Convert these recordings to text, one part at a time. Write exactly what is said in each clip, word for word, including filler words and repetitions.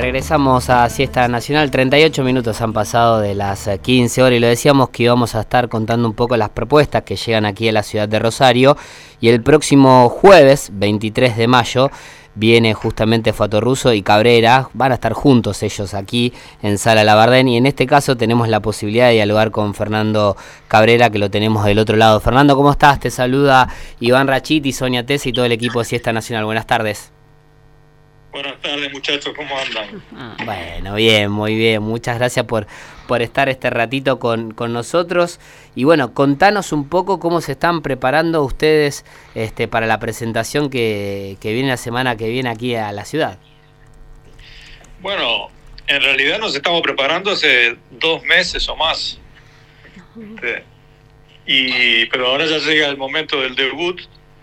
Regresamos a Siesta Nacional, treinta y ocho minutos han pasado de las quince horas y lo decíamos que íbamos a estar contando un poco las propuestas que llegan aquí a la ciudad de Rosario, y el próximo jueves, veintitrés de mayo, viene justamente Fattoruso y Cabrera, van a estar juntos ellos aquí en Sala Labardén, y en este caso tenemos la posibilidad de dialogar con Fernando Cabrera, que lo tenemos del otro lado. Fernando, ¿cómo estás? Te saluda Iván Rachiti, Sonia Tesi y todo el equipo de Siesta Nacional. Buenas tardes. Buenas tardes, muchachos, ¿cómo andan? Bueno, bien, muy bien. Muchas gracias por, por estar este ratito con, con nosotros. Y bueno, contanos un poco cómo se están preparando ustedes este, para la presentación que, que viene la semana que viene aquí a la ciudad. Bueno, en realidad nos estamos preparando hace dos meses o más. Y, pero ahora ya llega el momento del debut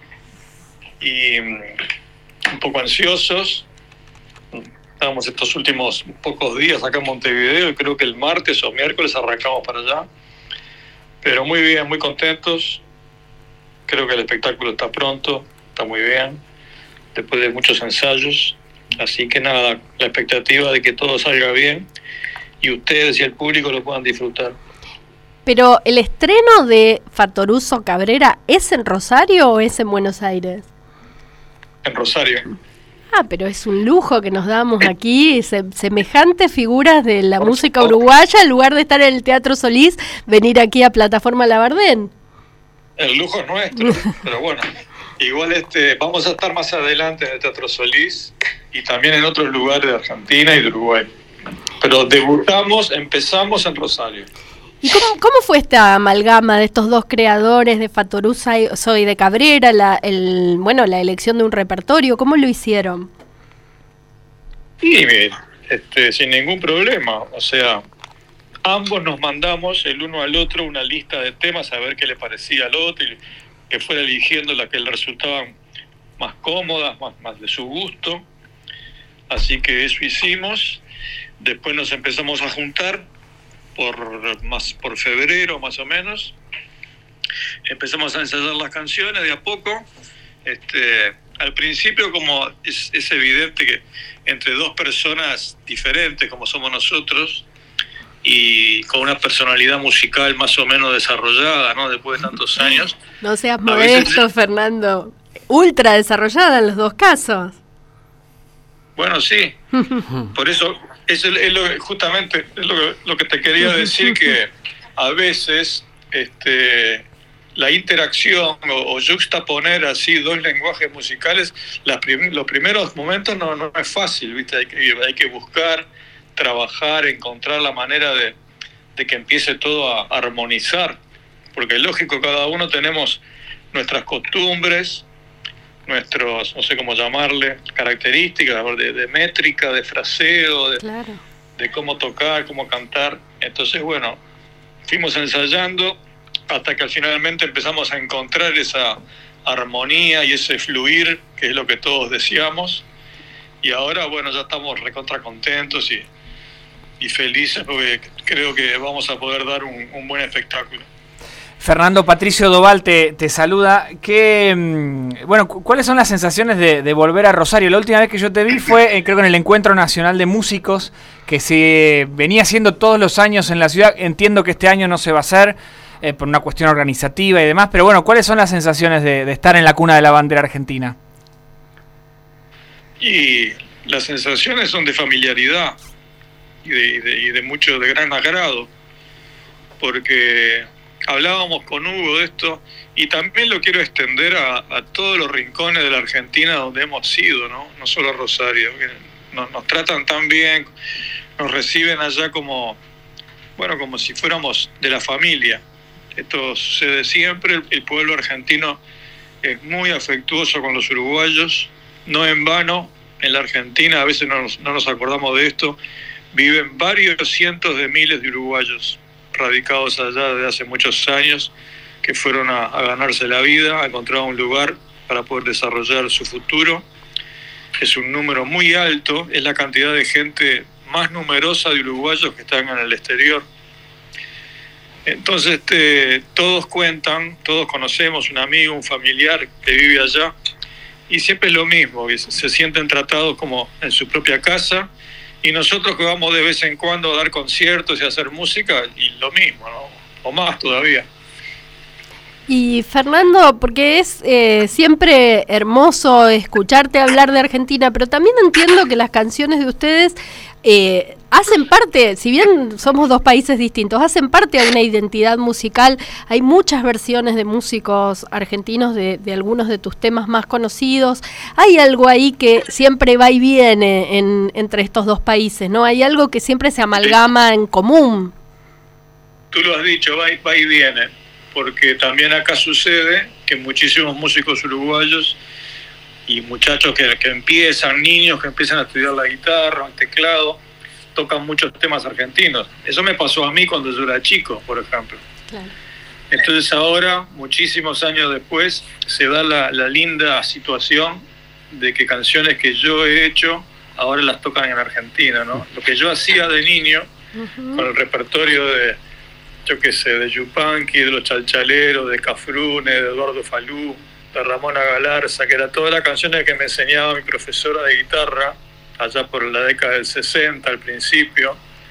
y un poco ansiosos. Estábamos estos últimos pocos días acá en Montevideo y creo que el martes o miércoles arrancamos para allá. Pero muy bien, muy contentos. Creo que el espectáculo está pronto, está muy bien, después de muchos ensayos. Así que nada, la expectativa de que todo salga bien y ustedes y el público lo puedan disfrutar. Pero el estreno de Fattoruso Cabrera, ¿es en Rosario o es en Buenos Aires? En Rosario. Ah, pero es un lujo que nos damos aquí, se, semejantes figuras de la Por música favor. uruguaya, en lugar de estar en el Teatro Solís, venir aquí a Plataforma Labardén. El lujo es nuestro, pero bueno, igual este, vamos a estar más adelante en el Teatro Solís y también en otros lugares de Argentina y de Uruguay. Pero debutamos, empezamos en Rosario. ¿Y cómo, cómo fue esta amalgama de estos dos creadores, de Fattoruso y de Cabrera, la, el, bueno, la elección de un repertorio? ¿Cómo lo hicieron? Sí, este, sin ningún problema. O sea, ambos nos mandamos el uno al otro una lista de temas a ver qué le parecía al otro y que fuera eligiendo las que le resultaban más cómodas, más, más de su gusto. Así que eso hicimos. Después nos empezamos a juntar por más por febrero más o menos. Empezamos a ensayar las canciones de a poco. Este, al principio, como es, es evidente que entre dos personas diferentes como somos nosotros y con una personalidad musical más o menos desarrollada, ¿no? Después de tantos años. No seas modesto, veces... Fernando. Ultra desarrollada en los dos casos. Bueno, sí. Por eso eso es lo, justamente es lo, lo que te quería decir, que a veces este, la interacción o, o juxtaponer así dos lenguajes musicales, las prim, los primeros momentos no, no es fácil, ¿viste? Hay que, hay que buscar, trabajar, encontrar la manera de, de que empiece todo a armonizar, porque lógico, cada uno tenemos nuestras costumbres, nuestros, no sé cómo llamarle, características de, de métrica, de fraseo, de, claro. de cómo tocar, cómo cantar. Entonces, bueno, fuimos ensayando hasta que finalmente empezamos a encontrar esa armonía y ese fluir, que es lo que todos deseamos. Y ahora, bueno, ya estamos recontra contentos y, y felices porque creo que vamos a poder dar un, un buen espectáculo. Fernando, Patricio Doval te, te saluda. ¿Qué, bueno, ¿cuáles son las sensaciones de, de volver a Rosario? La última vez que yo te vi fue, eh, creo que en el Encuentro Nacional de Músicos, que se venía haciendo todos los años en la ciudad. Entiendo que este año no se va a hacer eh, por una cuestión organizativa y demás, pero bueno, ¿cuáles son las sensaciones de, de estar en la cuna de la bandera argentina? Y las sensaciones son de familiaridad y de, y de, y de mucho, de gran agrado, porque hablábamos con Hugo de esto y también lo quiero extender a, a todos los rincones de la Argentina donde hemos ido, ¿no? No solo a Rosario, que nos, nos tratan tan bien, nos reciben allá como, bueno, como si fuéramos de la familia. Esto sucede siempre, el, el pueblo argentino es muy afectuoso con los uruguayos, no en vano, en la Argentina, a veces no nos, no nos acordamos de esto, viven varios cientos de miles de uruguayos radicados allá desde hace muchos años, que fueron a, a ganarse la vida, a encontrar un lugar para poder desarrollar su futuro. Es un número muy alto, es la cantidad de gente más numerosa de uruguayos que están en el exterior. Entonces este, todos cuentan, todos conocemos un amigo, un familiar que vive allá, y siempre es lo mismo, se sienten tratados como en su propia casa Y nosotros que vamos de vez en cuando a dar conciertos y a hacer música, y lo mismo, ¿no? O más todavía. Y Fernando, porque es eh, siempre hermoso escucharte hablar de Argentina, pero también entiendo que las canciones de ustedes eh, hacen parte, si bien somos dos países distintos, hacen parte de una identidad musical. Hay muchas versiones de músicos argentinos de, de algunos de tus temas más conocidos. Hay algo ahí que siempre va y viene en, entre estos dos países, ¿no? Hay algo que siempre se amalgama en común. Tú lo has dicho, va y, va y viene, porque también acá sucede que muchísimos músicos uruguayos y muchachos que, que empiezan, niños que empiezan a estudiar la guitarra, el teclado, tocan muchos temas argentinos. Eso me pasó a mí cuando yo era chico, por ejemplo. Claro. Entonces ahora, muchísimos años después, se da la, la linda situación de que canciones que yo he hecho ahora las tocan en Argentina, ¿no? Lo que yo hacía de niño, uh-huh. con el repertorio de, yo qué sé, de Yupanqui, de Los Chalchaleros, de Cafrune, de Eduardo Falú, de Ramona Galarza, que era todas las canciones que me enseñaba mi profesora de guitarra allá por la década del sesenta, al principio.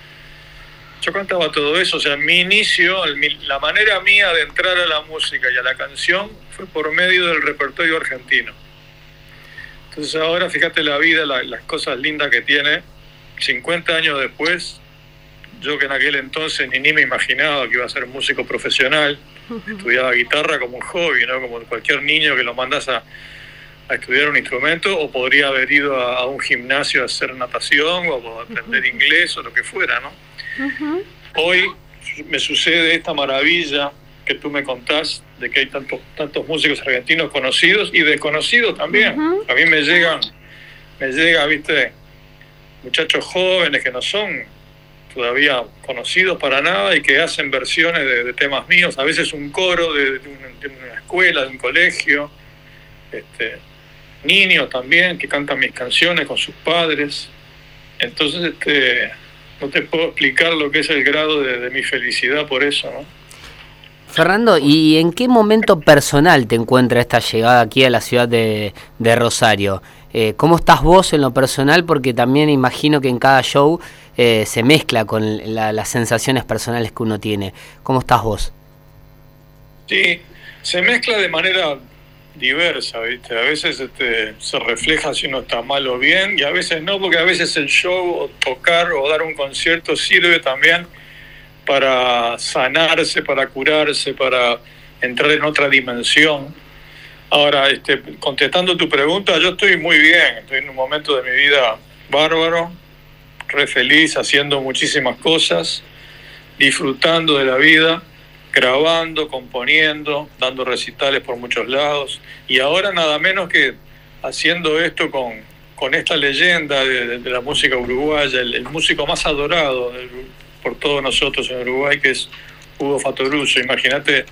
Yo cantaba todo eso, o sea, mi inicio, el, la manera mía de entrar a la música y a la canción fue por medio del repertorio argentino. Entonces ahora, fíjate la vida, la, las cosas lindas que tiene, cincuenta años después, yo que en aquel entonces ni, ni me imaginaba que iba a ser músico profesional, estudiaba guitarra como un hobby, ¿no? Como cualquier niño que lo mandas a, a estudiar un instrumento, o podría haber ido a, a un gimnasio a hacer natación o a aprender uh-huh. inglés o lo que fuera, ¿no? Uh-huh. Hoy me sucede esta maravilla que tú me contás, de que hay tantos, tantos músicos argentinos conocidos y desconocidos también. Uh-huh. A mí me llegan, me llega, viste, muchachos jóvenes que no son todavía conocidos para nada y que hacen versiones de, de temas míos, a veces un coro de, de, una, de una escuela, de un colegio, este, niños también que cantan mis canciones con sus padres. Entonces este, no te puedo explicar lo que es el grado de, de mi felicidad por eso, ¿no? Fernando, ¿y en qué momento personal te encuentra esta llegada aquí a la ciudad de, de Rosario? Eh, ¿Cómo estás vos en lo personal? Porque también imagino que en cada show eh, se mezcla con la, las sensaciones personales que uno tiene. ¿Cómo estás vos? Sí, se mezcla de manera diversa, ¿viste? A veces este, se refleja si uno está mal o bien, y a veces no, porque a veces el show, o tocar, o dar un concierto sirve también para sanarse, para curarse, para entrar en otra dimensión. Ahora, este, contestando tu pregunta, yo estoy muy bien, estoy en un momento de mi vida bárbaro, re feliz, haciendo muchísimas cosas, disfrutando de la vida, grabando, componiendo, dando recitales por muchos lados, y ahora nada menos que haciendo esto con, con esta leyenda de, de, de la música uruguaya, el, el músico más adorado del, por todos nosotros en Uruguay, que es Hugo Fattoruso. Imagínate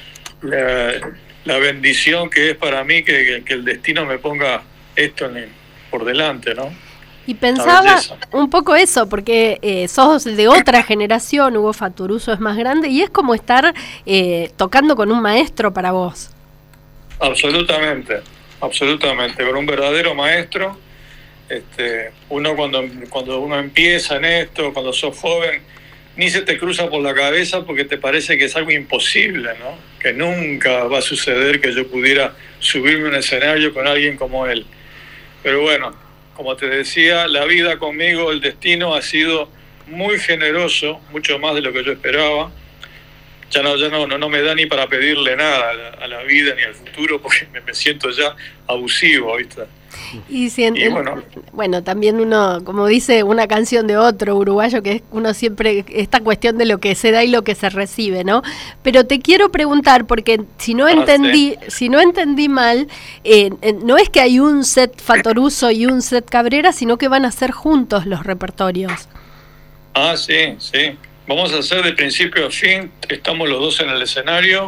la, la bendición que es para mí que, que el destino me ponga esto en el, por delante, ¿no? Y pensaba un poco eso, porque eh, sos de otra generación, Hugo Fattoruso es más grande, y es como estar eh, tocando con un maestro para vos. Absolutamente, absolutamente, con un verdadero maestro. Este, uno cuando, cuando uno empieza en esto, cuando sos joven, ni se te cruza por la cabeza porque te parece que es algo imposible, ¿no? Que nunca va a suceder que yo pudiera subirme a un escenario con alguien como él. Pero bueno, como te decía, la vida conmigo, el destino ha sido muy generoso, mucho más de lo que yo esperaba. Ya no, ya no, no, no me da ni para pedirle nada a la, a la vida ni al futuro, porque me, me siento ya abusivo, ¿viste? Y, si en, y bueno, bueno, también uno, como dice una canción de otro uruguayo, que es uno siempre, esta cuestión de lo que se da y lo que se recibe, ¿no? Pero te quiero preguntar, porque si no entendí, ah, sí. si no entendí mal, eh, eh, no es que hay un set Fattoruso y un set Cabrera, sino que van a ser juntos los repertorios. Ah, sí, sí. Vamos a hacer de principio a fin, estamos los dos en el escenario,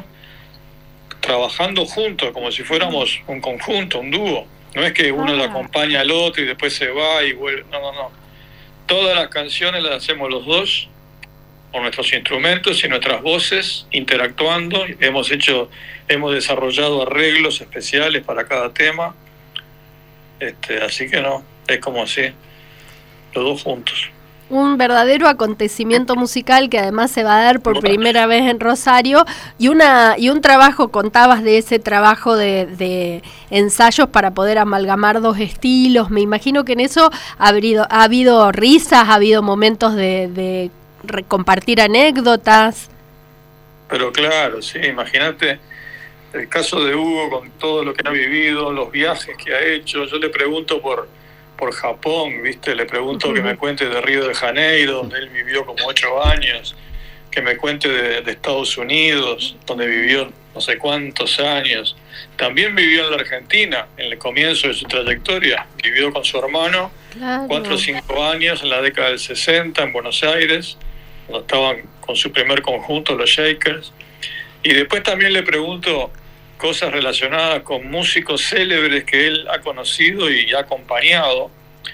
trabajando juntos, como si fuéramos un conjunto, un dúo. No es que uno ah. lo acompaña al otro y después se va y vuelve. No, no, no. Todas las canciones las hacemos los dos, con nuestros instrumentos y nuestras voces, interactuando. Hemos hecho, hemos desarrollado arreglos especiales para cada tema. Este, así que no, es como así. los dos juntos. Un verdadero acontecimiento musical que además se va a dar por primera vez en Rosario, y una y un trabajo, contabas de ese trabajo de, de ensayos para poder amalgamar dos estilos. Me imagino que en eso ha habido, ha habido risas, ha habido momentos de, de compartir anécdotas. Pero claro, sí, imagínate el caso de Hugo con todo lo que ha vivido, los viajes que ha hecho. Yo le pregunto por por Japón, ¿viste? Le pregunto uh-huh. que me cuente de Río de Janeiro, donde él vivió como ocho años, que me cuente de, de Estados Unidos, donde vivió no sé cuántos años. También vivió en la Argentina, en el comienzo de su trayectoria. Vivió con su hermano, claro. cuatro o cinco años, en la década del sesenta, en Buenos Aires, cuando estaban con su primer conjunto, los Shakers. Y después también le pregunto cosas relacionadas con músicos célebres que él ha conocido y ha acompañado.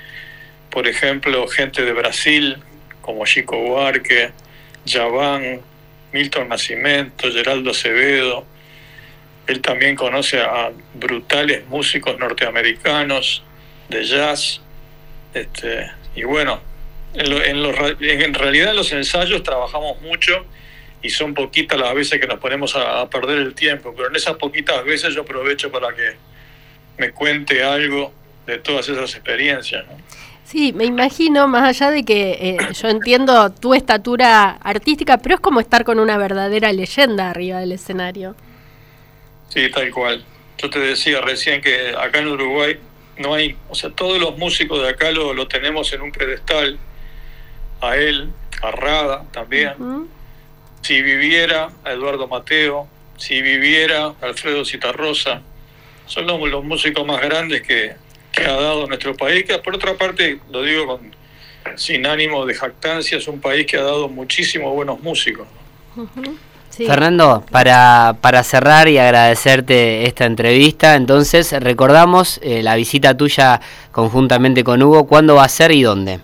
Por ejemplo, gente de Brasil, como Chico Buarque, Djavan, Milton Nascimento, Geraldo Acevedo. Él también conoce a brutales músicos norteamericanos de jazz. Este, y bueno, en, lo, en, los, en realidad en los ensayos trabajamos mucho, y son poquitas las veces que nos ponemos a, a perder el tiempo, pero en esas poquitas veces yo aprovecho para que me cuente algo de todas esas experiencias, ¿no? Sí, me imagino, más allá de que eh, yo entiendo tu estatura artística, pero es como estar con una verdadera leyenda arriba del escenario. Sí, tal cual. Yo te decía recién que acá en Uruguay no hay, o sea, todos los músicos de acá lo, lo tenemos en un pedestal, a él, a Rada también. Uh-huh. Si viviera a Eduardo Mateo, si viviera Alfredo Citarrosa, son los, los músicos más grandes que, que ha dado nuestro país, que por otra parte, lo digo con, sin ánimo de jactancia, es un país que ha dado muchísimos buenos músicos. Uh-huh. Sí. Fernando, para, para cerrar y agradecerte esta entrevista, entonces recordamos eh, la visita tuya conjuntamente con Hugo, ¿cuándo va a ser y dónde?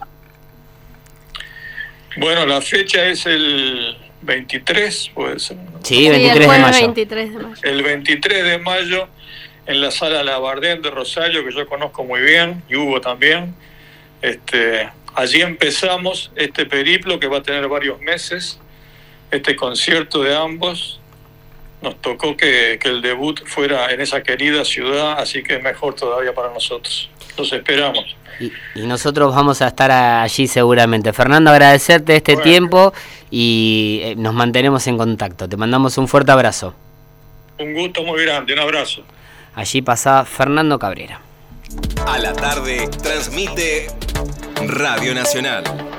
Bueno, la fecha es el veintitrés, puede ser. Sí, veintitrés de mayo. veintitrés de mayo. El veintitrés de mayo en la sala Labardén de Rosario, que yo conozco muy bien, y Hugo también. Este, allí empezamos este periplo que va a tener varios meses, este concierto de ambos. Nos tocó que, que el debut fuera en esa querida ciudad, así que es mejor todavía para nosotros. Los esperamos. Y, y nosotros vamos a estar allí seguramente. Fernando, agradecerte este bueno. tiempo y eh, nos mantenemos en contacto. Te mandamos un fuerte abrazo. Un gusto muy grande, un abrazo. Allí pasaba Fernando Cabrera. A la tarde transmite Radio Nacional.